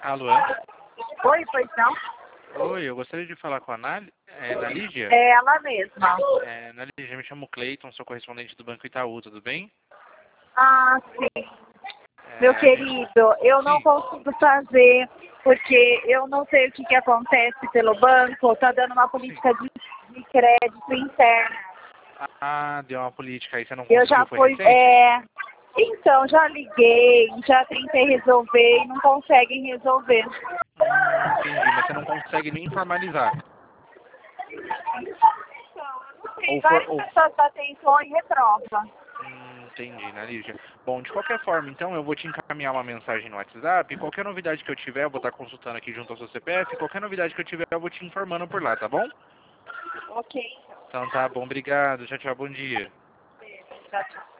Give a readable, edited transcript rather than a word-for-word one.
Alô? Oi, pois não? Oi, eu gostaria de falar com a Nalígia. É ela mesma. Nalígia, me chamo Cleiton, sou correspondente do Banco Itaú, tudo bem? Ah, sim. Meu A gente... querido, eu não Sim. consigo fazer, porque eu não sei o que acontece pelo banco, tá dando uma política de crédito interna. Ah, deu uma política aí, você não Eu conseguiu, já foi fui, recente? então, já liguei, já tentei resolver e não conseguem resolver. Entendi, mas você não consegue nem formalizar. Tem Ou for, várias ou... pessoas que tentam e reprova. Entendi, Nalígia. Bom, de qualquer forma, então, eu vou te encaminhar uma mensagem no WhatsApp. Qualquer novidade que eu tiver, eu vou estar consultando aqui junto ao seu CPF. Qualquer novidade que eu tiver, eu vou te informando por lá, tá bom? Ok. Então tá bom, obrigado. Tchau, tchau, bom dia. Tchau, tchau.